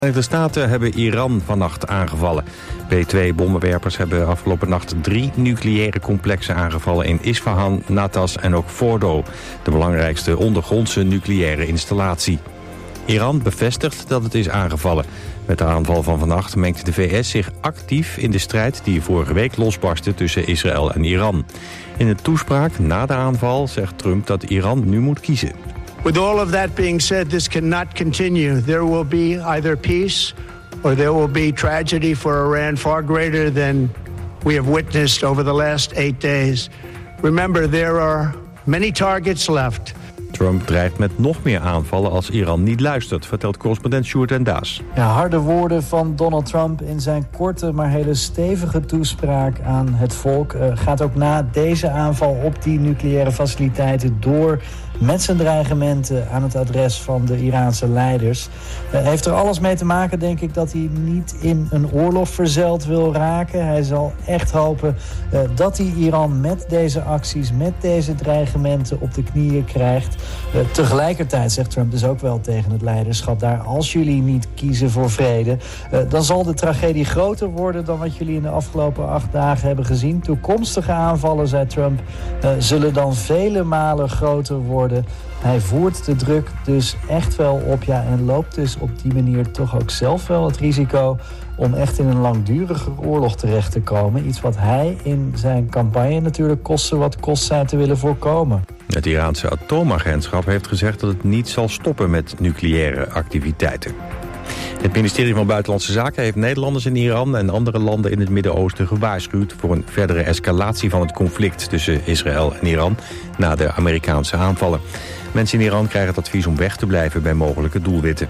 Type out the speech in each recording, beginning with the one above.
De Verenigde Staten hebben Iran vannacht aangevallen. B-2-bommenwerpers hebben afgelopen nacht 3 nucleaire complexen aangevallen in Isfahan, Natas en ook Fordo, de belangrijkste ondergrondse nucleaire installatie. Iran bevestigt dat het is aangevallen. Met de aanval van vannacht mengt de VS zich actief in de strijd die vorige week losbarstte tussen Israël en Iran. In een toespraak na de aanval zegt Trump dat Iran nu moet kiezen. With all of that being said, this cannot continue. There will be either peace or there will be tragedy for Iran far greater than we have witnessed over the last 8 days. Remember, there are many targets left. Trump dreigt met nog meer aanvallen als Iran niet luistert, vertelt correspondent Sjoerd en Daas. Ja, harde woorden van Donald Trump in zijn korte maar hele stevige toespraak aan het volk. Gaat ook na deze aanval op die nucleaire faciliteiten door met zijn dreigementen aan het adres van de Iraanse leiders. Heeft er alles mee te maken, denk ik, dat hij niet in een oorlog verzeild wil raken. Hij zal echt hopen dat hij Iran met deze acties, met deze dreigementen op de knieën krijgt. Tegelijkertijd zegt Trump dus ook wel tegen het leiderschap daar: als jullie niet kiezen voor vrede, dan zal de tragedie groter worden dan wat jullie in de afgelopen 8 dagen hebben gezien. Toekomstige aanvallen, zei Trump, zullen dan vele malen groter worden. Hij voert de druk dus echt wel op, ja, en loopt dus op die manier toch ook zelf wel het risico om echt in een langdurige oorlog terecht te komen. Iets wat hij in zijn campagne natuurlijk koste wat kost zei te willen voorkomen. Het Iraanse atoomagentschap heeft gezegd dat het niet zal stoppen met nucleaire activiteiten. Het ministerie van Buitenlandse Zaken heeft Nederlanders in Iran en andere landen in het Midden-Oosten gewaarschuwd voor een verdere escalatie van het conflict tussen Israël en Iran na de Amerikaanse aanvallen. Mensen in Iran krijgen het advies om weg te blijven bij mogelijke doelwitten.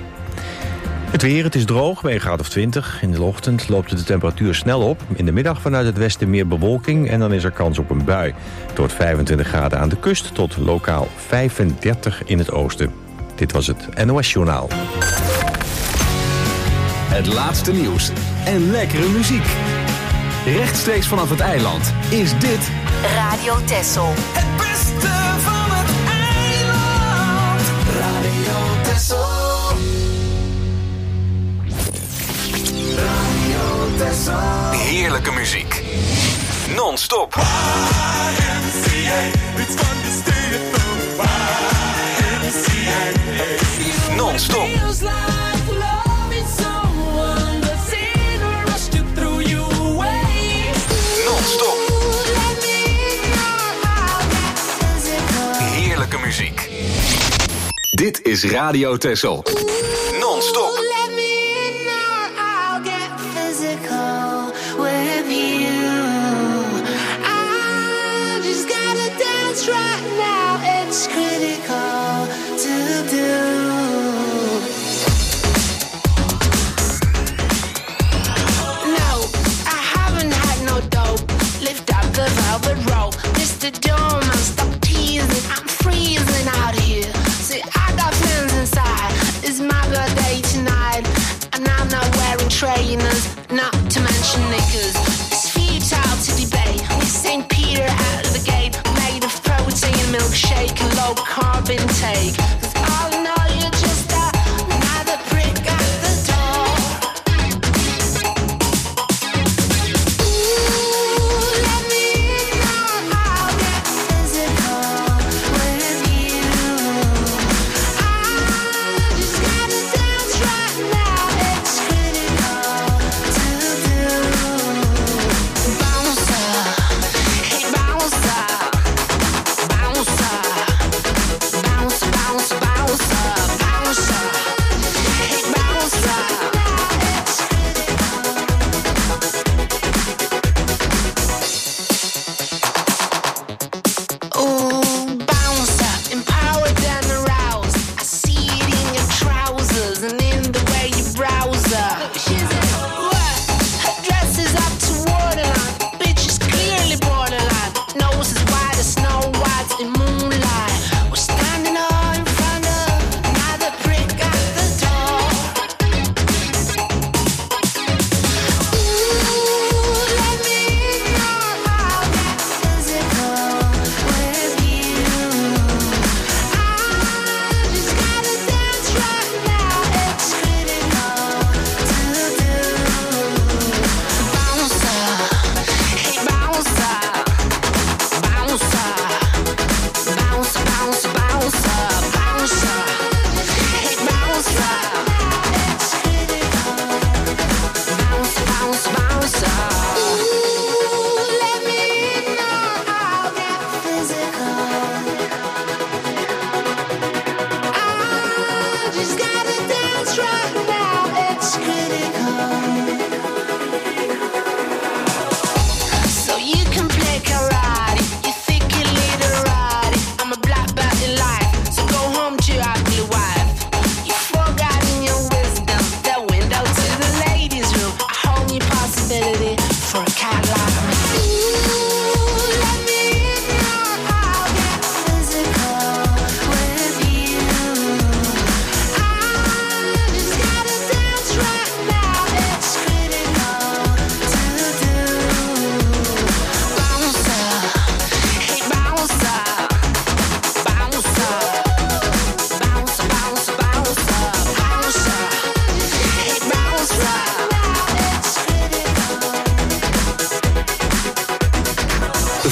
Het weer, het is droog bij een graad of 20. In de ochtend loopt de temperatuur snel op. In de middag vanuit het westen meer bewolking en dan is er kans op een bui. Tot 25 graden aan de kust tot lokaal 35 in het oosten. Dit was het NOS Journaal. Het laatste nieuws en lekkere muziek. Rechtstreeks vanaf het eiland is dit Radio Texel. Het beste van het eiland. Radio Texel. Radio Texel. Heerlijke muziek. Non-stop. Non-stop. Heerlijke muziek. Dit is Radio Texel. Non-stop. Trainers, not to mention niggas. It's futile to debate. We St. Peter out of the gate, made of protein milkshake and low carb intake. 'Cause all in all, you're just another prick at the door. Ooh, let me know I'll get physical with you. I just gotta dance right now. It's critical to do.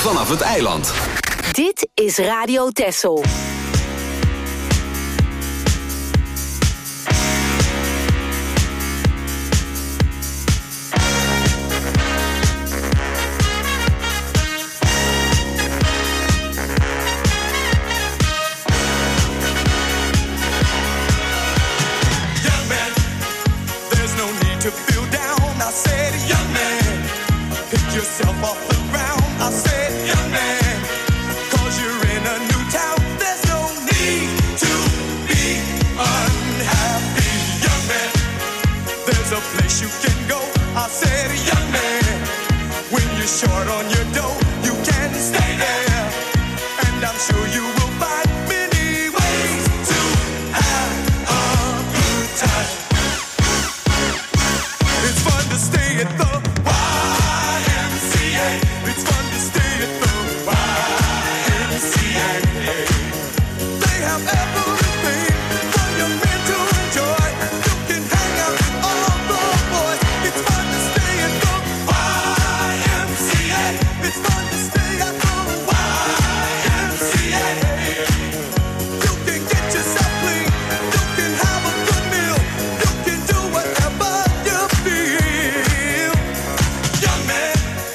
vanaf het eiland. Dit is Radio Texel. Yourself off the ground, I said, young man, 'cause you're in a new town. There's no need to be unhappy, young man. There's a place you can go. I said, young man, when you're short on your dough, you can stay there, and I'm sure you will find many ways to have a good time. It's fun to stay at the it's fun to stay at the YMCA. They have everything for your men to enjoy. You can hang out with all the boys. It's fun to stay at the YMCA. It's fun to stay at the YMCA. You can get yourself clean. You can have a good meal. You can do whatever you feel. Young man,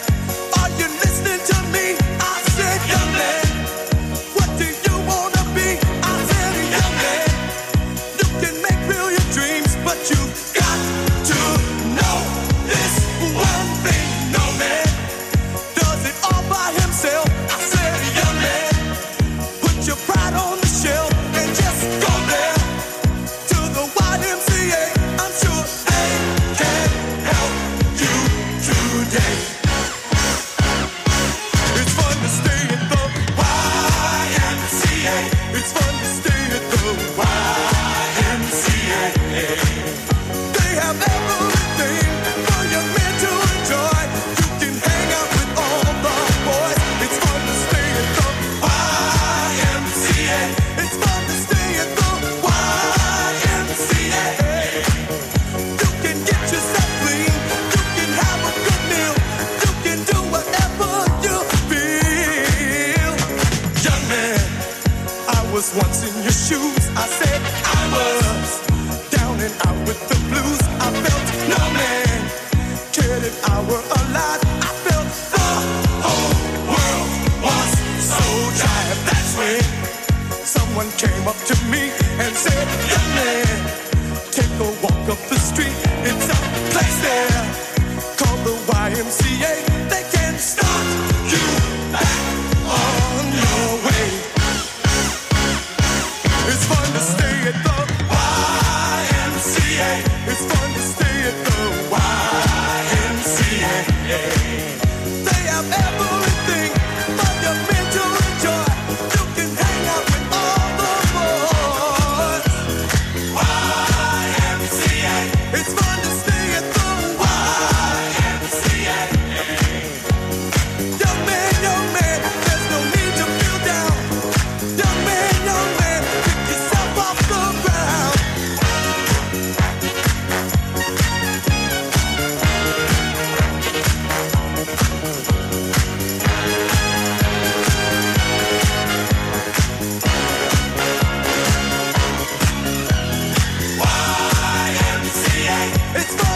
once in your shoes, I said I was down and out with the blues. I felt no man cared if I were alive. I felt the whole world was so dry. That's when someone came up to me and said, young man, take a walk up the street. It's a place there called the YMCA. They can start you back on your way. It's fun to stay at the YMCA. It's fun to stay at the YMCA. They have everything for your men to enjoy. You can hang out with all the boys. YMCA. It's fun to stay at the YMCA. Young man, there's no need to feel down. Young man, off the ground. YMCA. It's fun.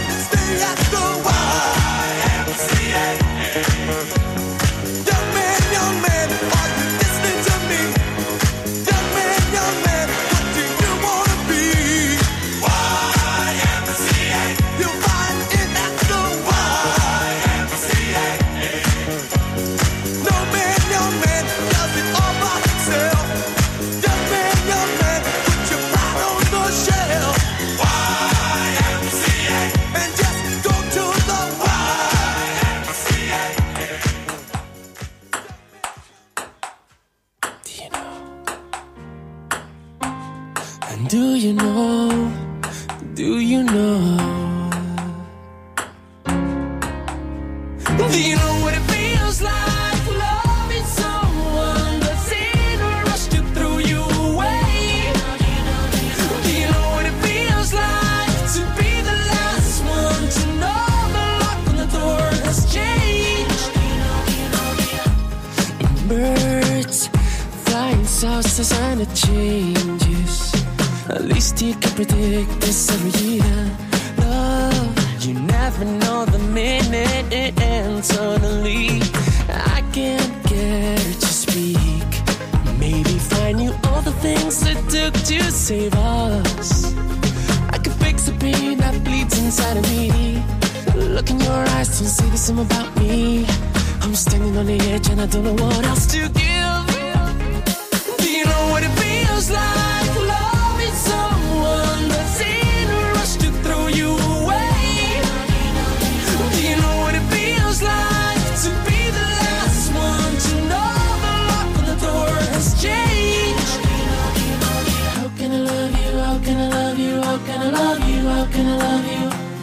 just a sign of changes. At least you can predict this every year. Love, you never know the minute, and suddenly I can't get her to speak. Maybe find you all the things it took to save us. I could fix the pain that bleeds inside of me. Look in your eyes, don't say the same about me. I'm standing on the edge and I don't know what else to give. Do you know what it feels like? Loving someone that's in a rush to throw you away. Do you know what it feels like to be the last one to know the lock on the door has changed? How can I love you? How can I love you? How can I love you? How can I love you?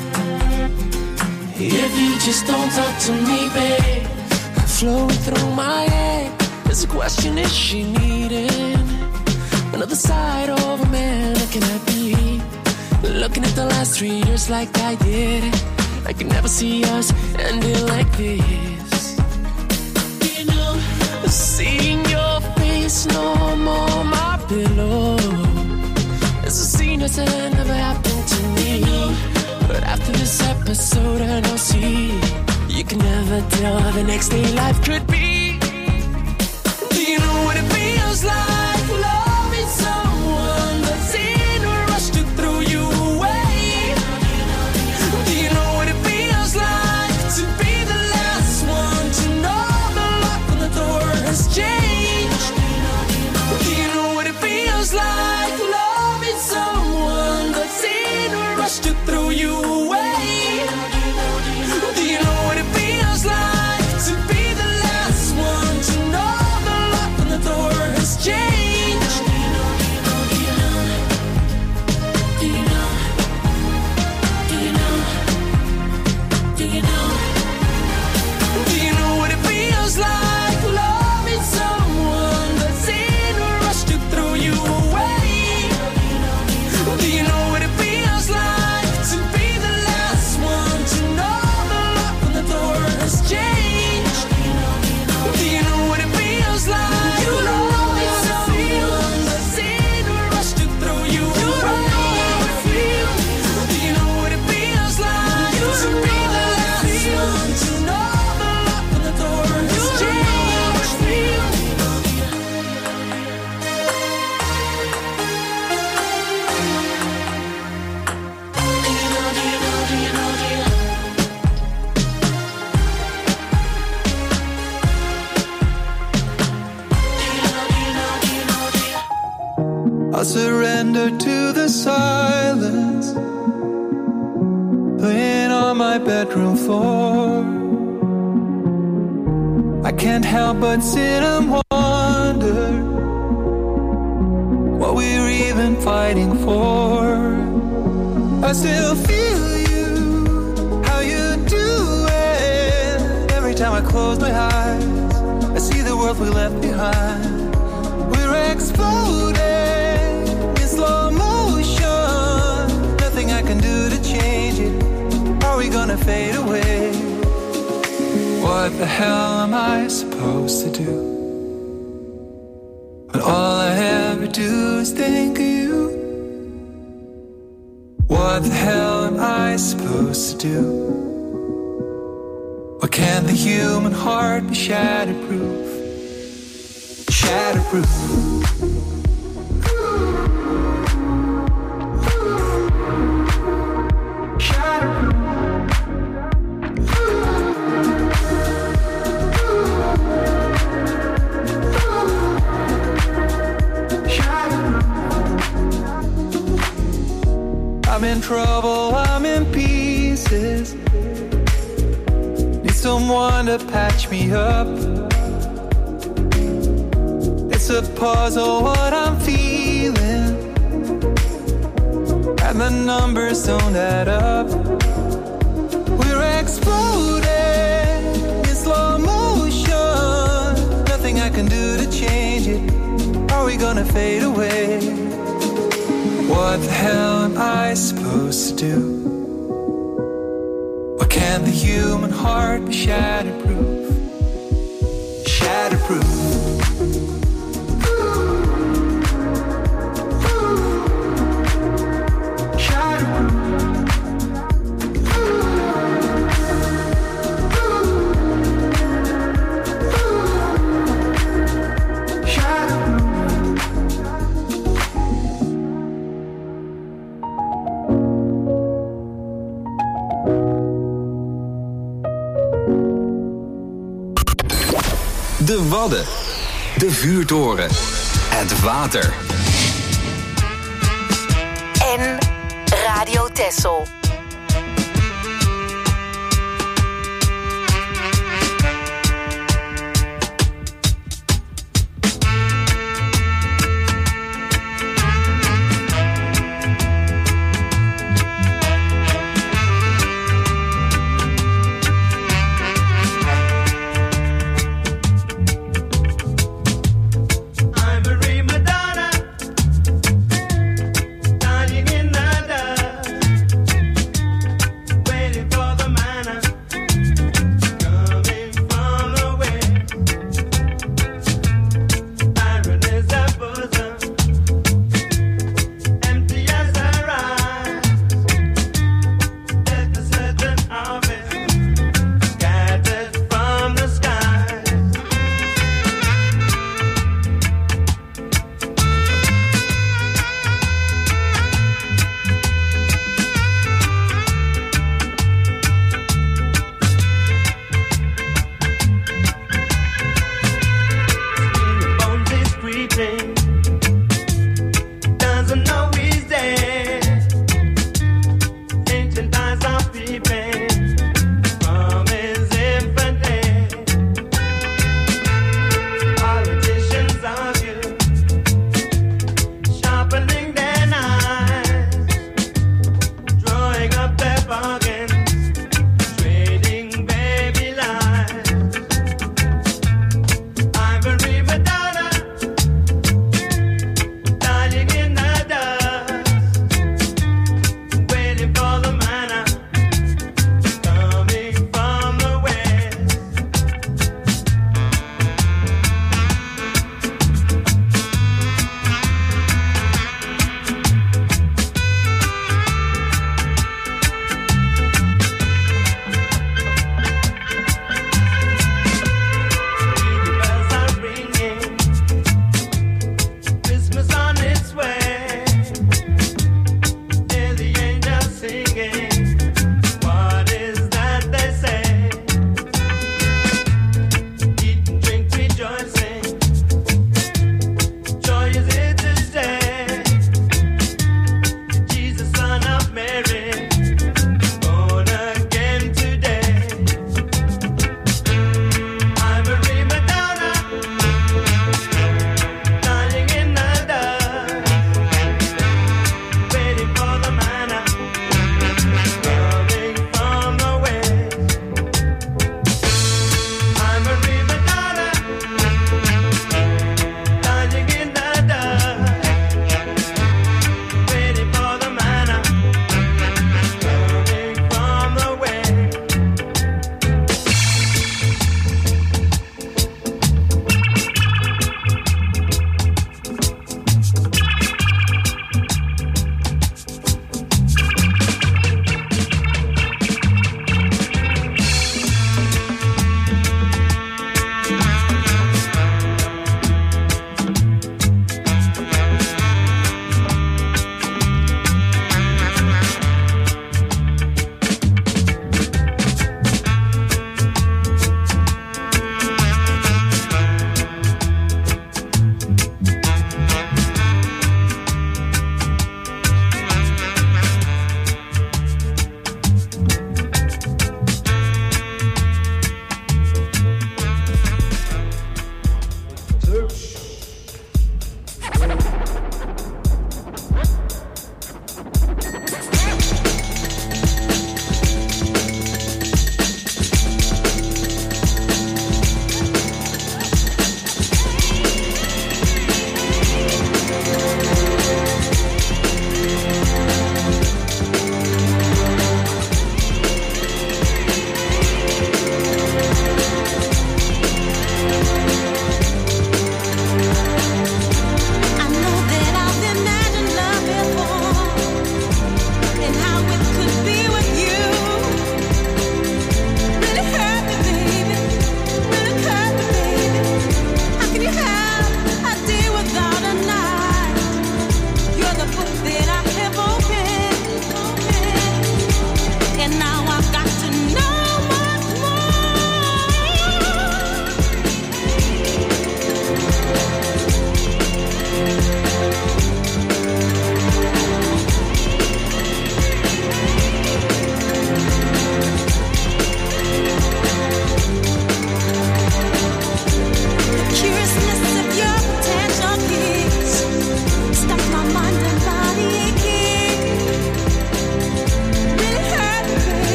If you just don't talk to me, babe. Flowing through my head, there's a question, is she needing another side of a man? Or can I be looking at the last 3 years like I did? I can never see us ending like this. You know, seeing your face no more my pillow. It's a scene that's never happened to me. But after this episode and I'll see, you can never tell how the next day life could be. Do you know what it feels like? Loving someone that's in a rush to throw you away. Do you know what it feels like to be the last one to know the lock on the door has changed? Do you know what it feels like? Loving someone that's in a rush to throw you away. Do you know what it feels like to be the last one to know the lock on the door has changed? Do you know? Do you know? Do you know? Do you know? Do you know what it feels like? Loving someone that's in a rush to throw you away. Do you know what it feels like to be the last one to know the lock on the door has changed? Do you know what it feels like? You loving someone that's in a rush to throw you away. Do you know what it feels like to be the last one to know the lock on the door has changed? I'll surrender to the silence, laying on my bedroom floor. I can't help but sit and wonder what we're even fighting for. I still feel you, how you do it. Every time I close my eyes, I see the world we left behind. We're exploding in slow motion. Nothing I can do to change it. Are we gonna fade away? What the hell am I supposed to do when all I ever do is think of you? What the hell am I supposed to do? Why can't the human heart be shatterproof? Shatterproof. I'm in trouble, I'm in pieces. Need someone to patch me up. It's a puzzle what I'm feeling, and the numbers don't add up. We're exploding in slow motion. Nothing I can do to change it. Are we gonna fade away? What the hell am I supposed to do? Why can't the human heart be shatterproof? Shatterproof. De Wadden. De vuurtoren. Het water. En Radio Texel. Madonna, dying in the dark.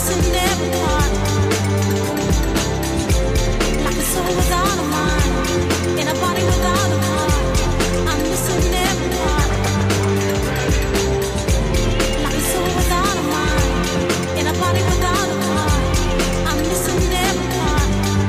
missing every part. Like a soul without a mind, in a body without a heart. I'm missing every part. Like a soul without a mind, in a body without a heart. I'm missing every part.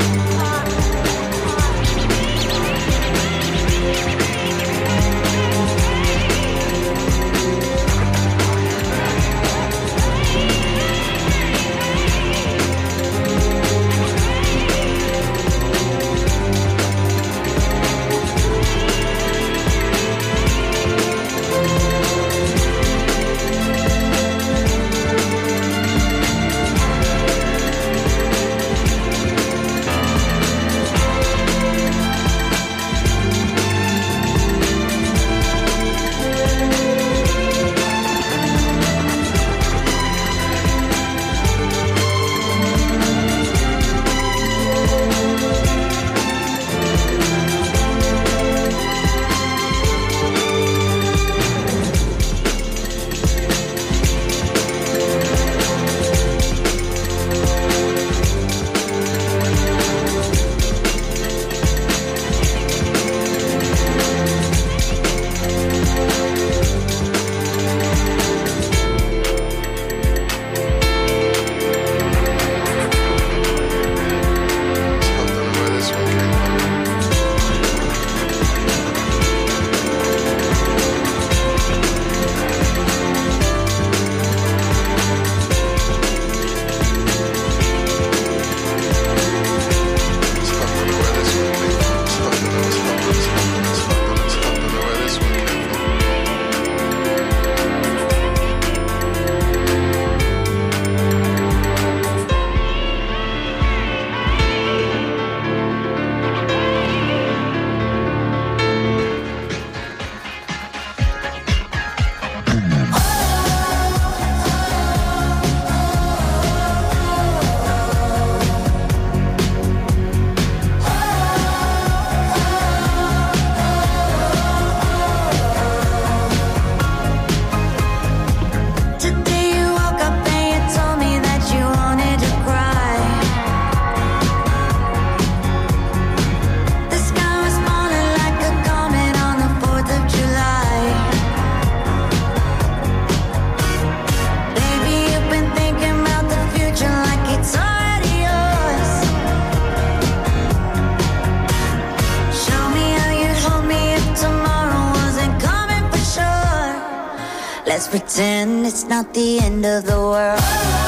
Let's pretend it's not the end of the world.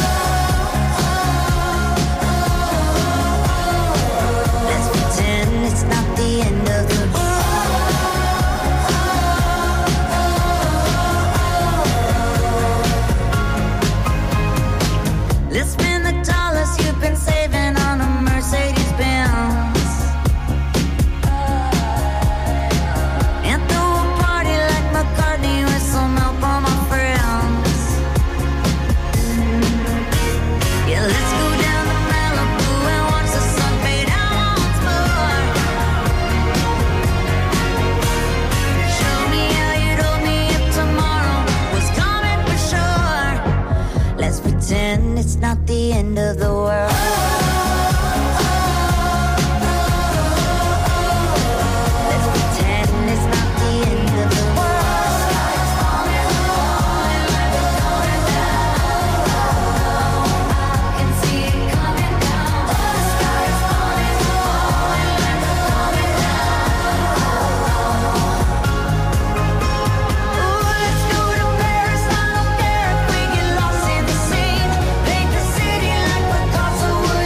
Let's pretend it's not the end of the world. Let's spend the dollars you've been saving on a Mercedes-Benz. It's not the end of the world. Let's pretend it's not the end of the world. Sky's falling like it's going down. I can see it coming down. The sky's falling like it's coming down. Ooh, let's go to Paris. I don't care if we get lost in the sea. Paint the city like Picasso would.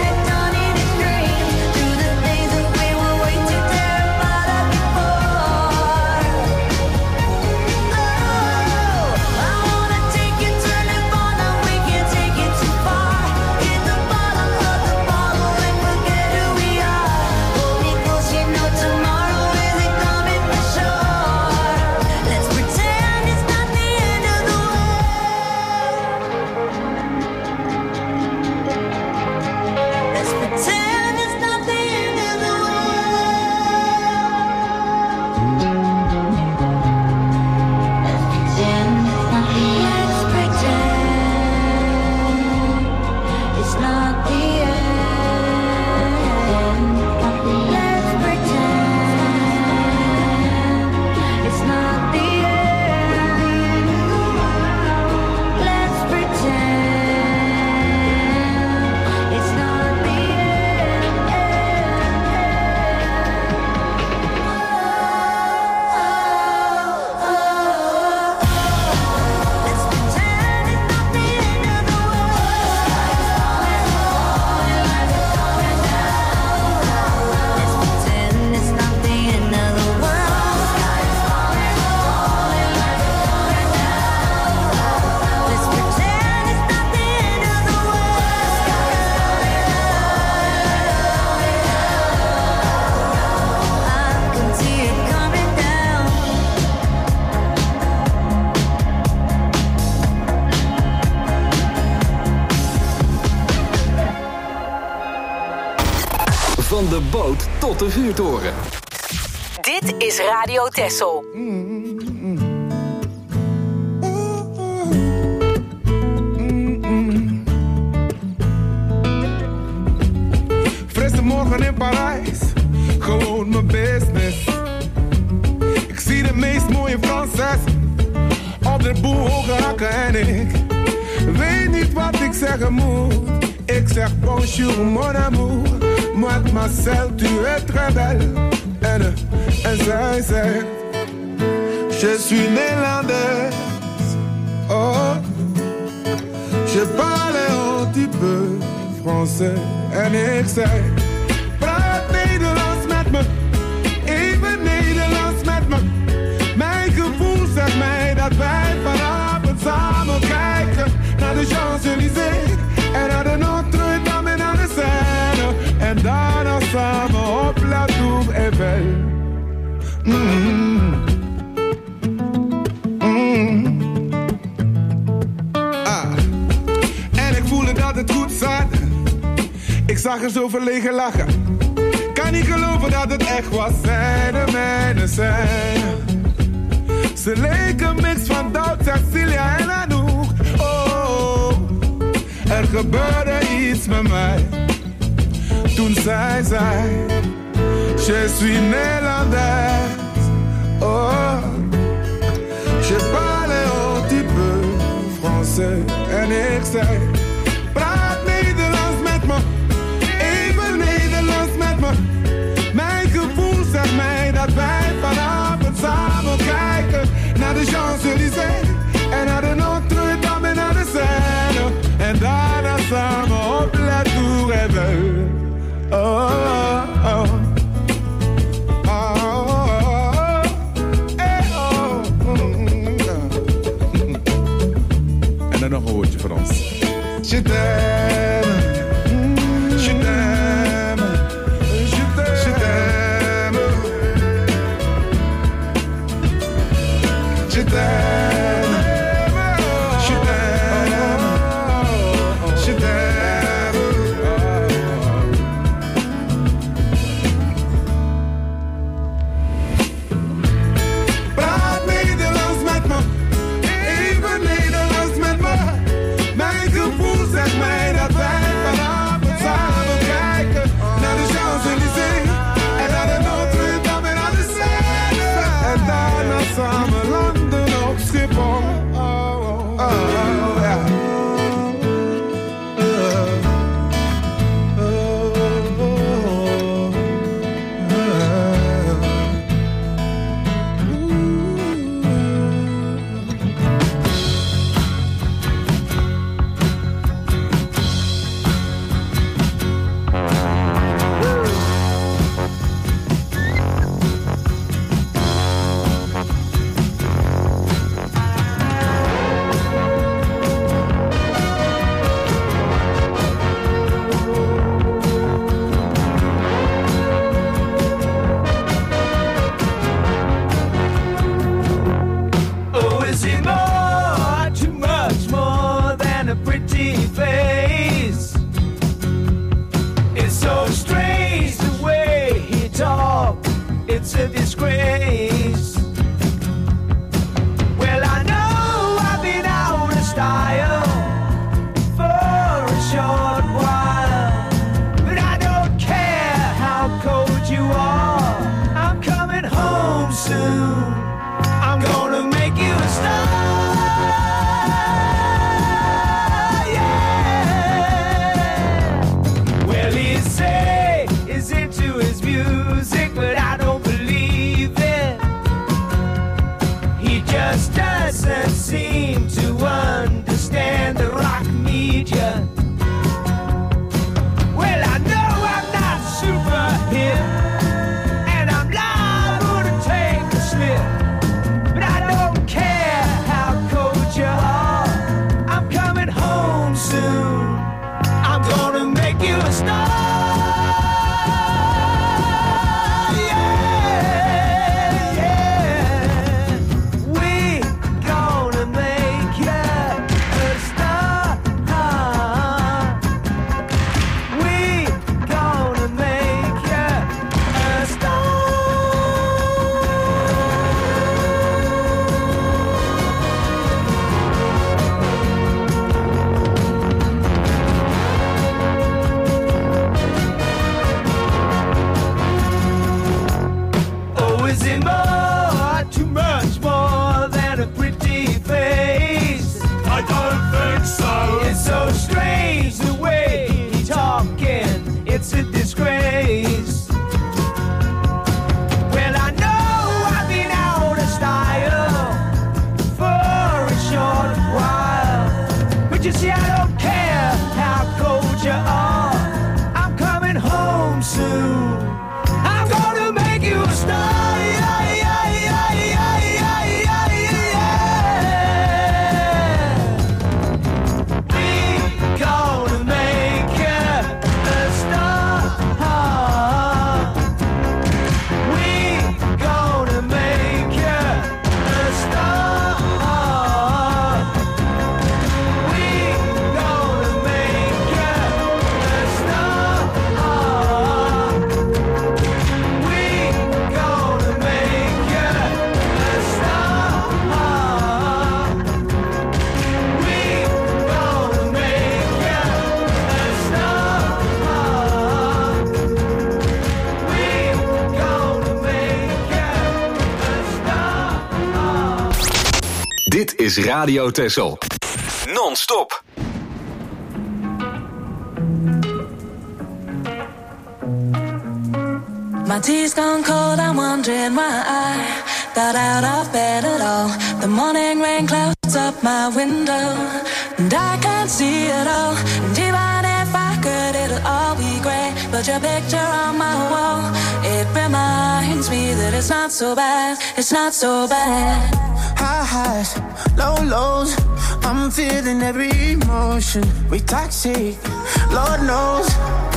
Van de boot tot de vuurtoren. Dit is Radio Texel. Frisse morgen in Parijs, gewoon mijn business. Ik zie de meest mooie Franses op de boel hoge hakken en ik weet niet wat ik zeggen moet. Ik zeg bonjour mon amour, mademoiselle tu es très belle. En zij zegt, je suis néerlandaise. Oh, je parle un petit peu français. En ik zei, praat Nederlands met me, even Nederlands met me. Mijn gevoel zegt mij dat wij vanavond samen kijken naar de Champs-Élysées en naar de Notre-Dame en naar de Seine. En daarna samen op La Tour Eiffel. En ik voelde dat het goed zat. Ik zag er zo verlegen lachen. Kan niet geloven dat het echt was. Zij de mijne zijn. Ze leken een mix van Doubt, Cecilia en Anouk. Oh, er gebeurde iets met mij. Toen zij zei, je suis néerlandaise. Oh, je parle un petit peu français. En ik zei, praat Nederlands met me, even Nederlands met me. Mijn gevoel zegt mij dat wij vanavond samen kijken naar de Champs-Élysées en naar de Notre-Dame en naar de Seine. En daarna samen op La Tour Eiffel. Oh, oh, oh. En dan nog een woordje voor ons. Je t'aime, je t'aime, je t'aime, je t'aime, je t'aime, je t'aime. Praat Nederlands met me, even Nederlands met me. Mijn gevoel zegt mij dat wij vanavond samen kijken naar de Champs-Élysées en naar de Notre-Dame en naar de Seine. En daarna samen landen op Schiphol. Oh, ja. Oh, is it more, too much more than a pretty face? It's so strange the way he talks, it's a disgrace. Well, I know I've been out of style for a short while, but I don't care how cold you are, I'm coming home soon. I'm gonna make you a star, yeah. Well, he say he's into his music, but I don't believe it. He just doesn't seem to understand the rock media. Well, I know I'm not super hip, and I'm liable to take a slip. But I don't care how cold you are, I'm coming home soon. I'm gonna make you a star, yeah, yeah. We gonna make you a star. We gonna make is Radio Texel. Non-stop. My tea's gone cold, I'm wondering why I got out of bed at all. The morning rain clouds up my window, and I can't see it all. And even if I could, it'll all be grey. But your picture on my wall, it reminds me that it's not so bad, it's not so bad. High highs, low lows, I'm feeling every emotion. We toxic, Lord knows.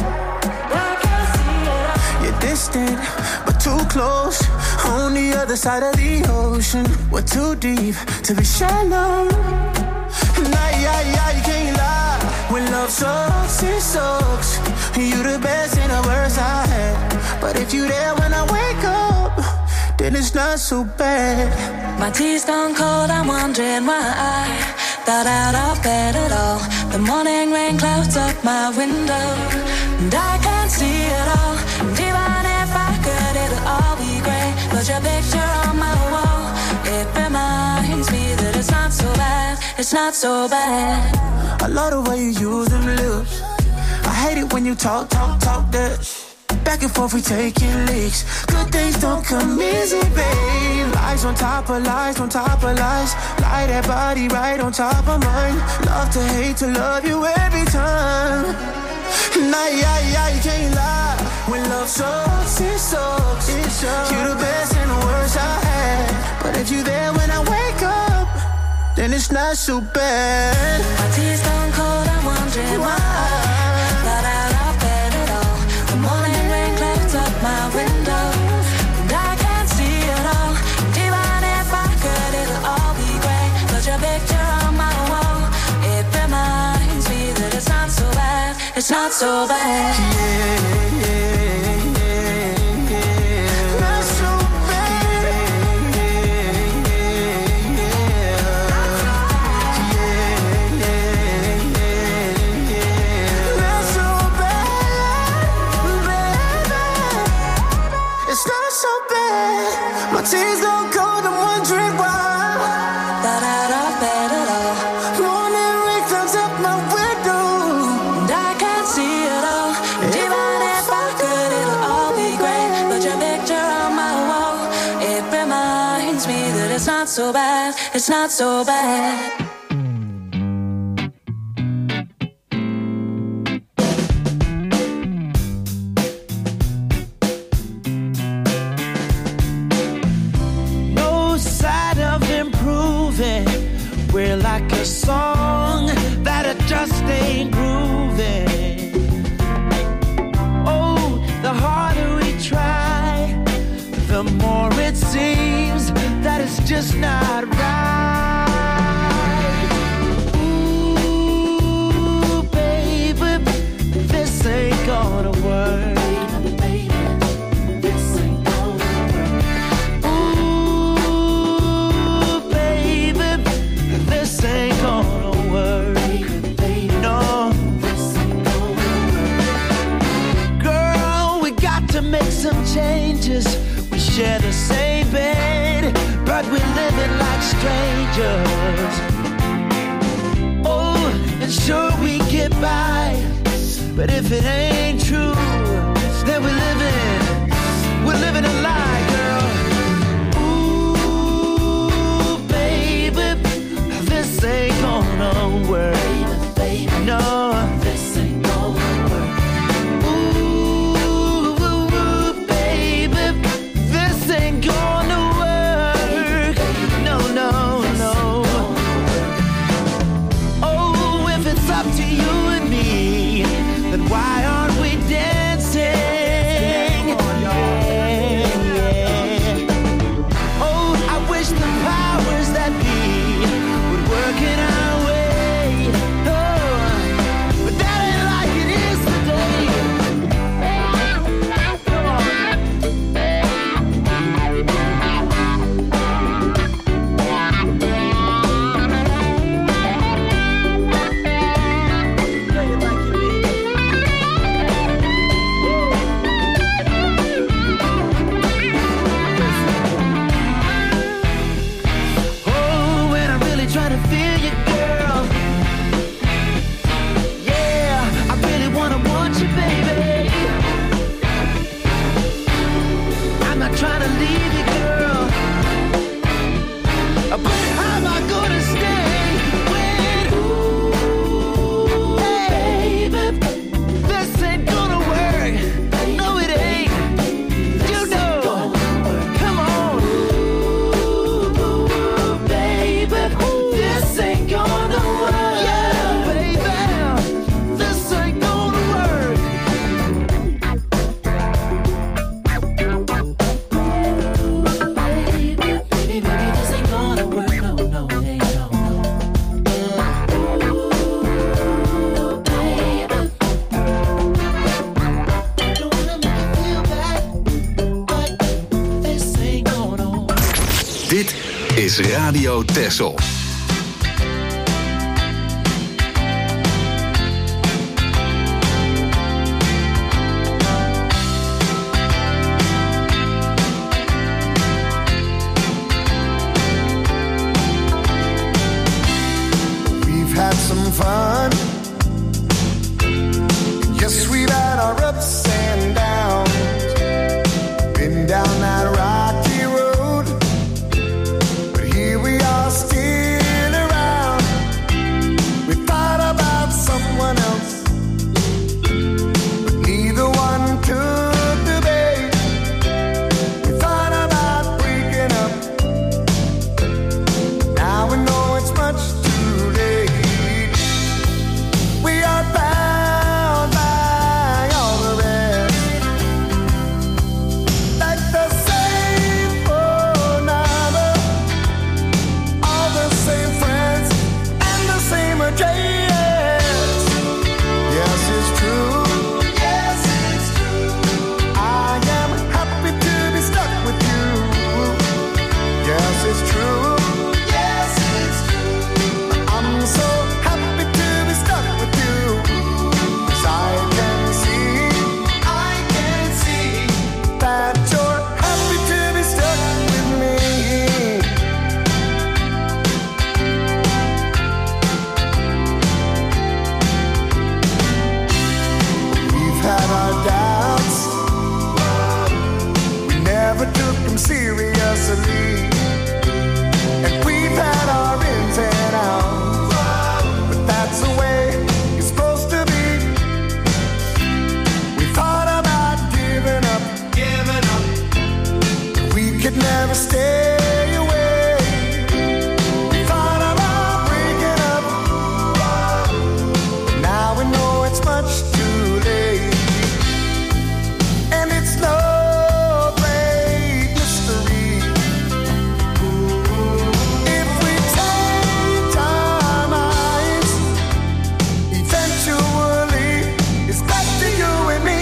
You're distant, but too close. On the other side of the ocean, we're too deep to be shallow. Nah, yeah, you can't lie. When love sucks, it sucks. You the best and the worst I had. But if you there when I wake up, then it's not so bad. My tea's gone cold, I'm wondering why I got out of bed at all. The morning rain clouds up my window, and I can't see it all. And even if I could, it'll all be grey. But your picture on my wall, it reminds me that it's not so bad, it's not so bad. I love the way you use them lips. I hate it when you talk that. Back and forth we taking leaks. Good things don't come easy, babe. Lies on top of lies on top of lies. Lie that body right on top of mine. Love to hate to love you every time. Nah, yeah, you can't lie. When love sucks, it sucks. You the best and the worst I had. But if you there when I wake up, then it's not so bad. My tea's gone cold, I'm wondering why I got out of bed at all. The morning rain clouds up my window, and I can't see it all. And even if I could, it'll all be grey. But your picture on my wall, it reminds me that it's not so bad, it's not so bad. My tea's gone cold, I'm wondering why. Got out of bed at all. Morning rain clouds up my window, and I can't see it all. And even if I could, it'll all be grey. But your picture on my wall, it reminds me that it's not so bad, it's not so bad. We're like a song that it just ain't grooving. Oh, the harder we try, the more it seems that it's just not right. Ooh, baby, this ain't gonna work. Make some changes. We share the same bed, but we're living like strangers. Oh, and sure we get by, but if it ain't true, then we're living a lie, girl. Ooh, baby, this ain't gonna work. No, this ain't gonna work. Ain't gonna work. No. Oh, if it's up to you and me, then why aren't we dancing? Yeah. Oh, I wish the powers that be would work in our way. Oh, is Radio Texel. Had some fun. Yes, we've had our ups and downs. Been down that rocky road, but here we are still around. We thought about someone else, but neither one took the bait. We thought about breaking up. Now we know it's much too late. We are bound by all the rest, like the same phone number, all the same friends, and the same address. Yes, it's true. Yes, it's true. I am happy to be stuck with you. Yes, it's true. Yes, it's true. I'm so happy to be stuck with you. 'Cause I can see that you're happy to be stuck with me. We've had our doubts, we never took them seriously, and we've had our ins and outs, but that's the way it's supposed to be. We thought about giving up, we could never stay away. We thought about breaking up, now we know it's much too late. And it's no great mystery if we change our minds. Eventually, it's back to you and me.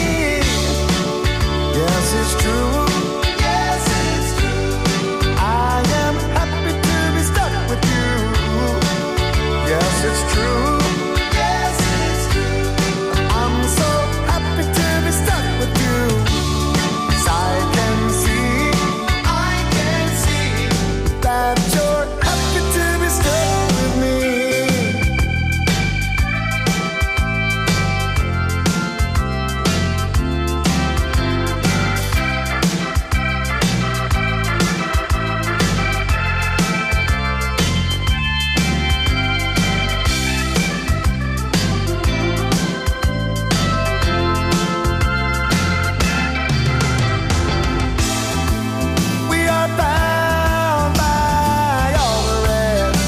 Yes, it's true. Yes, it's true. I am happy to be stuck with you. Yes, it's true. Yes, it's true. I'm so happy to be stuck with you. 'Cause I can see that you're happy to be stuck with me. We are bound by all the rest,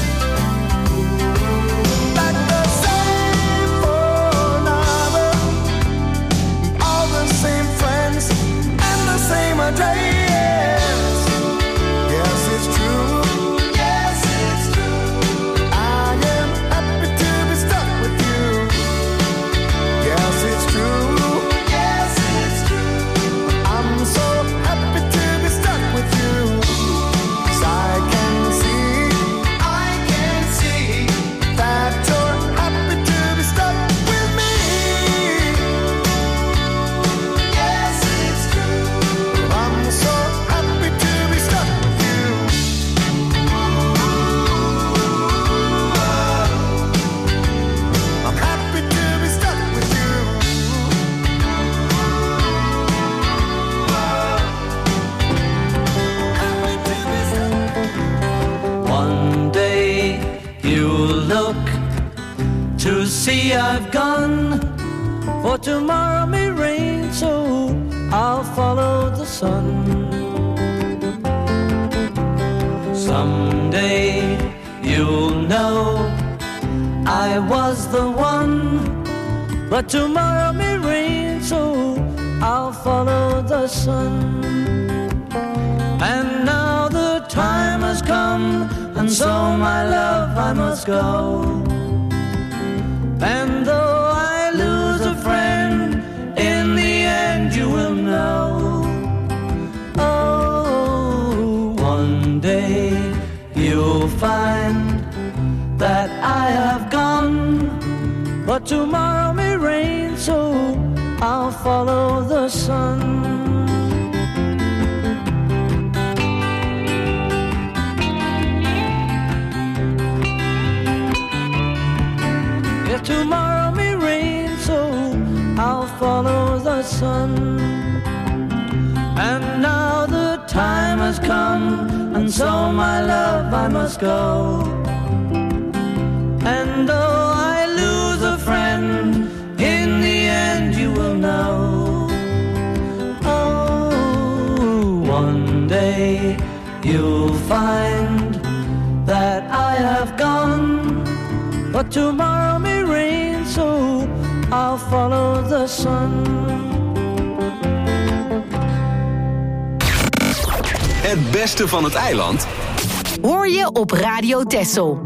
like the same phone number, all the same friends, and the same address. Yes, it's true. Yes, it's true. I am happy to be stuck with you. Yes, it's true. Yes, it's true. I'm so happy to be stuck with you. 'Cause I can see that you're happy to be stuck with me. Yes, it's true. I'm so happy to be stuck with you. I'm happy to be stuck with you. One day you'll look to see I've gone, for tomorrow may rain, so I'll follow the sun. Someday you'll know I was the one, but tomorrow may rain, so I'll follow the sun. And now the time has come, and so my love I must go. And though I lose a friend, in the end you will know. Oh, one day But tomorrow may rain, so I'll follow the sun. Yeah, tomorrow may rain, so I'll follow the sun. And now the time has come, and so my love I must go. And though I lose a friend, in the end you will know. Oh, one day you'll find that I have gone. But tomorrow may rain, so I'll follow the sun. Het beste van het eiland hoor je op Radio Texel.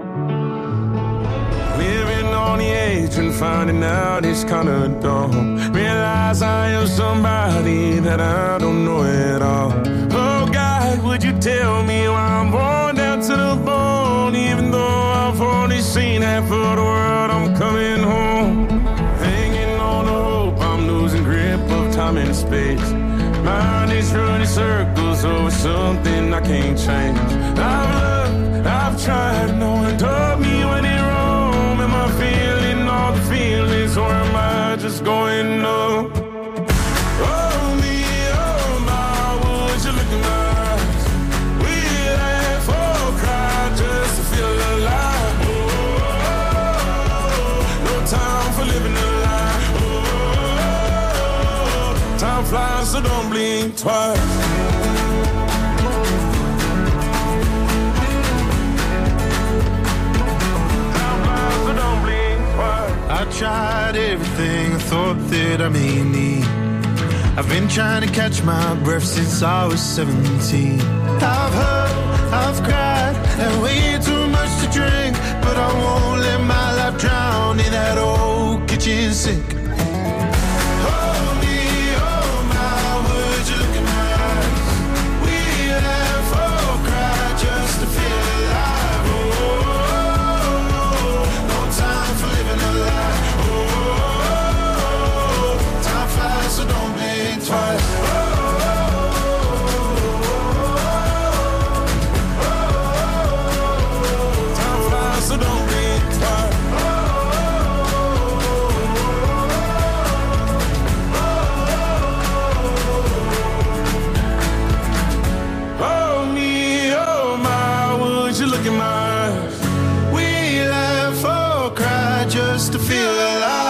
Living on the edge and finding out it's kinda dumb. Realize I am somebody that I don't know at all. Oh God, would you tell me why I'm worn down to the bone? Even though I've only seen half of the world, I'm coming home. Hanging on the hope, I'm losing grip of time and space. Mind is running circles over something I can't change. I've looked, I've tried, no one told me when it wrong. Am I feeling all the feelings, or am I just going numb? Oh me, oh my, would you look in my eyes? We laugh or cry just to feel alive. Oh, no time for living a lie. Oh, time flies, so don't blink twice. I tried everything I thought that I may need. I've been trying to catch my breath since I was 17. I've hurt, I've cried, and way too much to drink. But I won't let my life drown in that old kitchen sink. Oh me, oh my, would you look in my eyes? We laugh or cry just to feel alive. Oh, no time for living a lie. So don't blink twice. Time flies, so don't blink twice. Oh me, oh my, would you look in my eyes? We laugh or cry just to feel alive.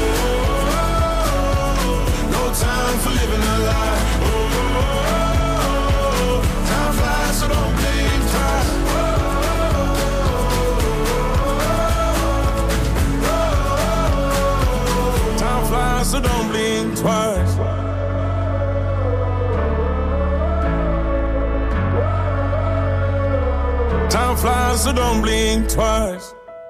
Time for living a lie. Oh, time flies, so don't blink twice. Time flies, so don't blink twice. Time flies, so don't blink twice.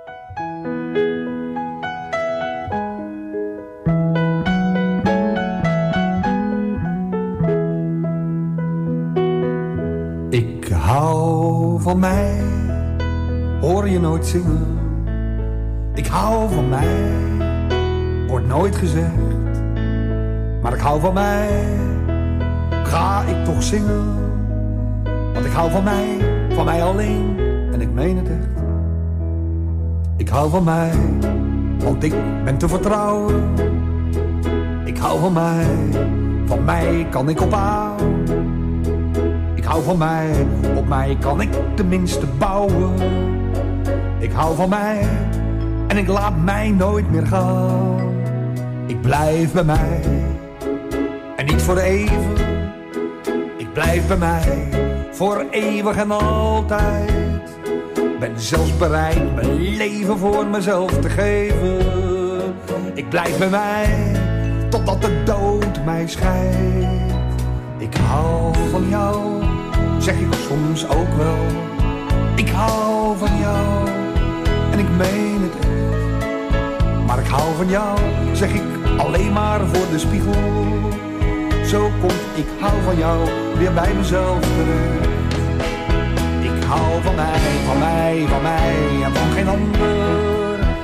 Ik hou van mij, hoor je nooit zingen. Ik hou van mij, wordt nooit gezegd. Maar ik hou van mij, ga ik toch zingen. Want ik hou van mij alleen. En ik meen het echt. Ik hou van mij, want ik ben te vertrouwen. Ik hou van mij kan ik ophouden. Ik hou van mij, op mij kan ik tenminste bouwen. Ik hou van mij en ik laat mij nooit meer gaan. Ik blijf bij mij en niet voor even. Ik blijf bij mij voor eeuwig en altijd. Ben zelfs bereid mijn leven voor mezelf te geven. Ik blijf bij mij totdat de dood mij scheidt. Ik hou van jou, zeg ik soms ook wel. Ik hou van jou en ik meen het echt. Maar ik hou van jou, zeg ik alleen maar voor de spiegel. Zo komt ik hou van jou weer bij mezelf terecht. Ik hou van mij, van mij, van mij en van geen ander.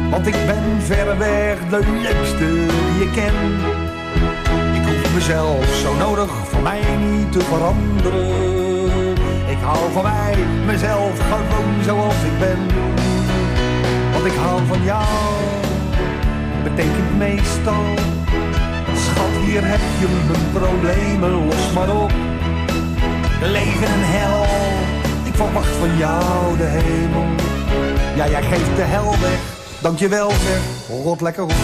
Want ik ben verreweg de leukste die ik ken. Ik hoef mezelf zo nodig voor mij niet te veranderen. Ik hou van mij, mezelf gewoon zoals ik ben. Want ik hou van jou, betekent meestal. Schat, hier heb je mijn problemen, los maar op. Leven en hel, ik verwacht van jou de hemel. Ja, jij geeft de hel weg, dankjewel zeg, rot lekker op.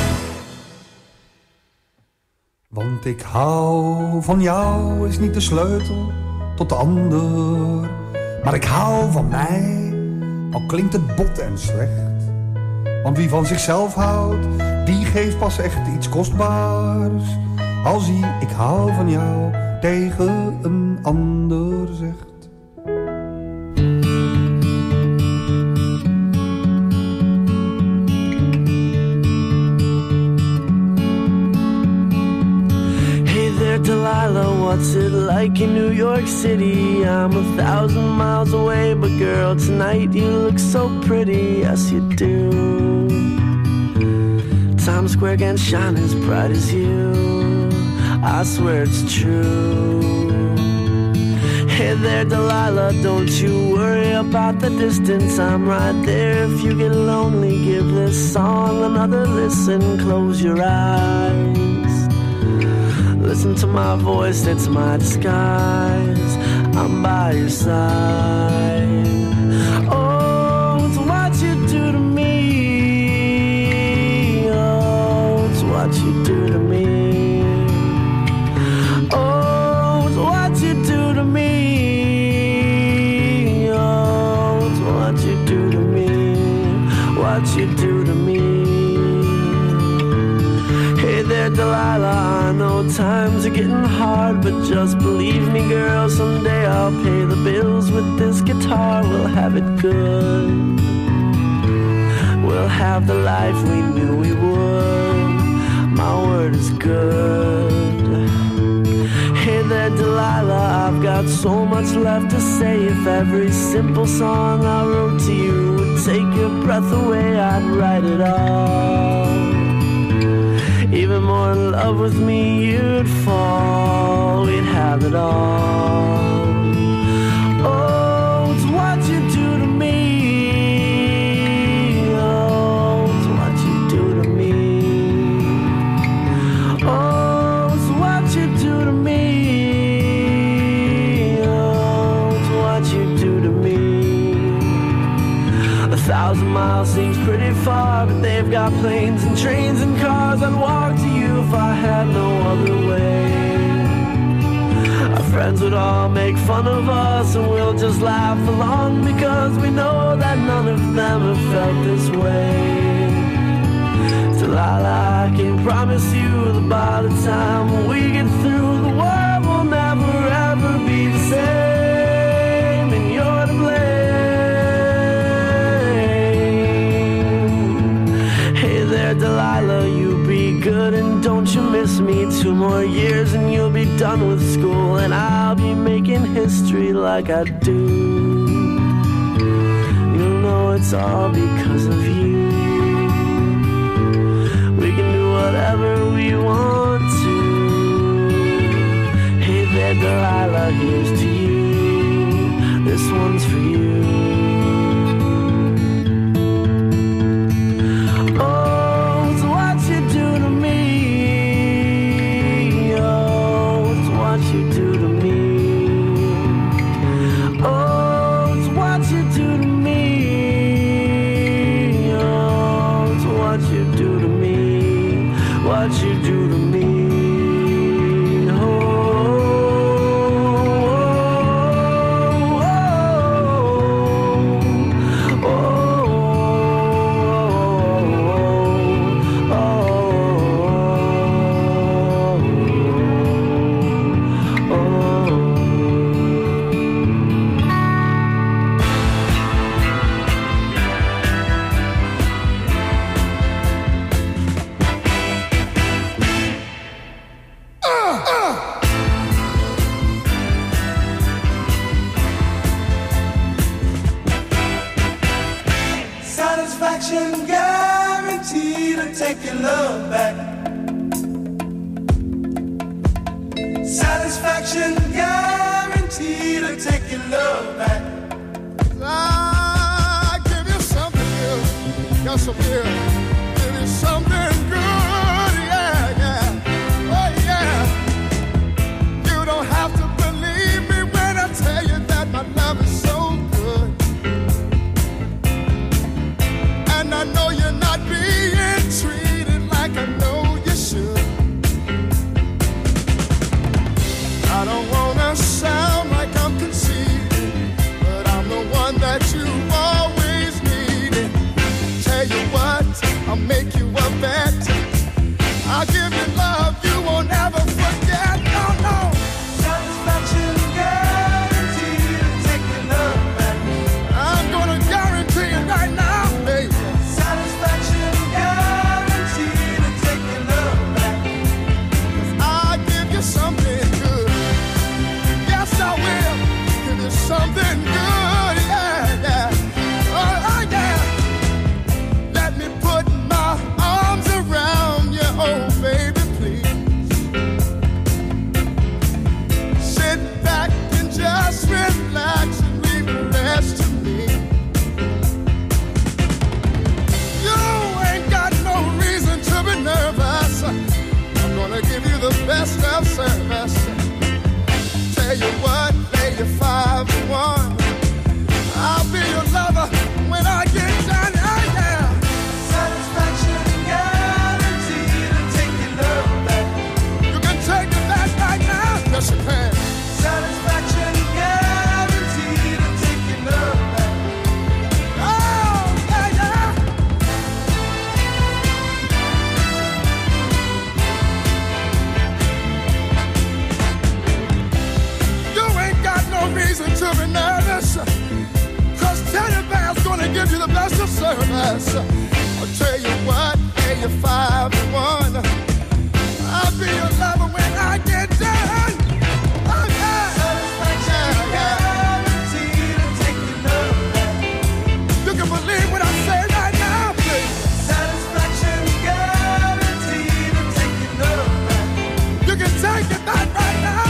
Want ik hou van jou is niet de sleutel tot de ander. Maar ik hou van mij, al klinkt het bot en slecht. Want wie van zichzelf houdt, die geeft pas echt iets kostbaars. Als hij ik hou van jou tegen een ander zegt. Delilah, what's it like in New York City? I'm 1,000 miles away, but girl, tonight you look so pretty, yes you do. Times Square can't shine as bright as you, I swear it's true. Hey there, Delilah, don't you worry about the distance, I'm right there. If you get lonely, give this song another listen, close your eyes. Listen to my voice, it's my disguise. I'm by your side. Oh, it's what you do to me. Oh, it's what you do to me. Oh, it's what you do to me. Oh, it's what you do to me. What you do to me. Hey there, Delilah, I know times are getting hard, but just believe me, girl, someday I'll pay the bills with this guitar. We'll have it good. We'll have the life we knew we would. My word is good. Hey there, Delilah, I've got so much left to say. If every simple song I wrote to you would take your breath away, I'd write it all. Even more in love with me, you'd fall. We'd have it all. Oh, it's what you do to me. Oh, it's what you do to me. Oh, it's what you do to me. Oh, it's what you do to me. 1,000 miles seems pretty far, but they've got planes and trains and cars. I'd walk to you if I had no other way. Our friends would all make fun of us, and we'll just laugh along, because we know that none of them have felt this way. Delilah, I can promise you that by the time we get through, the world will never ever be the same, and you're to blame. Delilah, you be good and don't you miss me. 2 more years and you'll be done with school, and I'll be making history like I do. You'll know it's all because of you. We can do whatever we want to. Hey there, Delilah, here's to you. This one's for you. What you do to me. Oh, oh, oh, oh, disappear. It is something good, yeah, yeah. Oh, yeah. You don't have to believe me when I tell you that my love is so good. And I know you're not being treated like I know you should. I don't wanna sound like I'm conceited, but I'm the one that you always needed. Tell you what, I'll make you a bet. I'll give you love you won't ever forget. No, no. Satisfaction guaranteed to take your love back. I'm gonna guarantee it right now, baby. Satisfaction guaranteed to take your love back. 'Cause I'll give you something good. Yes, I will. Give you something good, yeah, yeah. Oh, yeah. Let me put my arms around you, oh, baby, please. Sit back and just relax and leave the rest to me. You ain't got no reason to be nervous. I'm gonna give you the best of service. Tell you what, lay you 5 to 1. I'll be your lover when I get done. Oh, yeah. Satisfaction guaranteed to take your love back. You can take it back right now. Yes, you can. Satisfaction guaranteed to take your love back. Oh, yeah, yeah. You ain't got no reason to be nervous, 'cause Teddy Bear's gonna give you the best of service. I'll tell you what, pay you 5 to 1. I'll be your lover when I get done. Oh, yeah. Satisfaction guaranteed to take your love back. You can believe what I say right now, please. Satisfaction guaranteed to take your love back. You can take it back right now.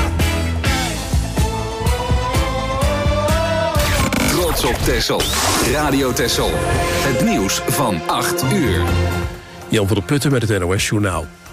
Trots op Texel. Radio Texel. Het nieuws van 8 uur. Jan van der Putten met het NOS Journaal.